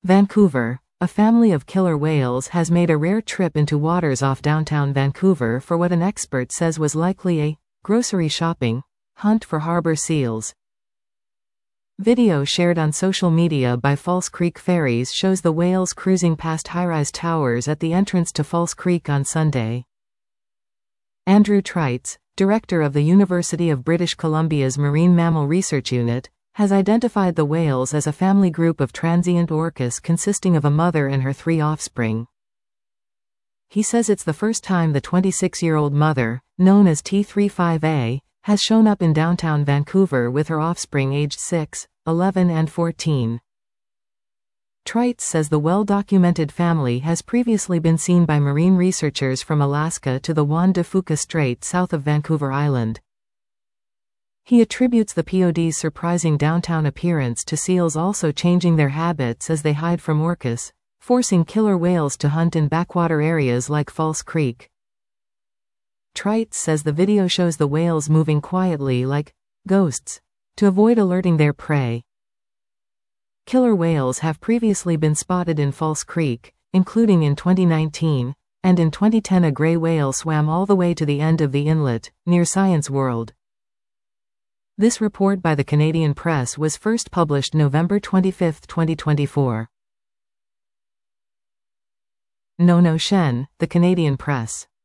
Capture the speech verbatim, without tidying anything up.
Vancouver. A family of killer whales has made a rare trip into waters off downtown Vancouver for what an expert says was likely a grocery shopping hunt for harbor seals. Video shared on social media by False Creek Ferries shows the whales cruising past high-rise towers at the entrance to False Creek on Sunday. Andrew Trites, director of the University of British Columbia's Marine Mammal Research Unit, has identified the whales as a family group of transient orcas consisting of a mother and her three offspring. He says it's the first time the twenty-six-year-old mother, known as T thirty-five A, has shown up in downtown Vancouver with her offspring aged six, eleven and fourteen. Trites says the well-documented family has previously been seen by marine researchers from Alaska to the Juan de Fuca Strait south of Vancouver Island. He attributes the P O D's surprising downtown appearance to seals also changing their habits as they hide from orcas, forcing killer whales to hunt in backwater areas like False Creek. Trites says the video shows the whales moving quietly like ghosts to avoid alerting their prey. Killer whales have previously been spotted in False Creek, including in twenty nineteen, and in twenty ten a gray whale swam all the way to the end of the inlet, near Science World. This report by the Canadian Press was first published November twenty-fifth, twenty twenty-four. Nono Shen, the Canadian Press.